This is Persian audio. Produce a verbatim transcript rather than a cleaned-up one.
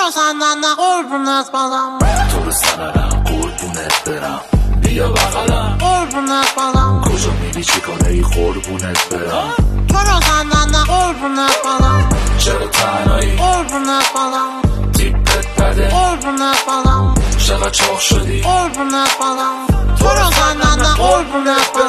رو سندن نه قربونت برم، تو رو سنرم قربونت برم، بیا بغلم قربونت برم، کجا میری چی کاره ای قربونت برم، تو رو سندن نه قربونت برم، چرا تنهایی قربونت برم، تیپت بده قربونت برم، چقدر چاق شدی قربونت برم، تو رو سندن نه قربونت برم.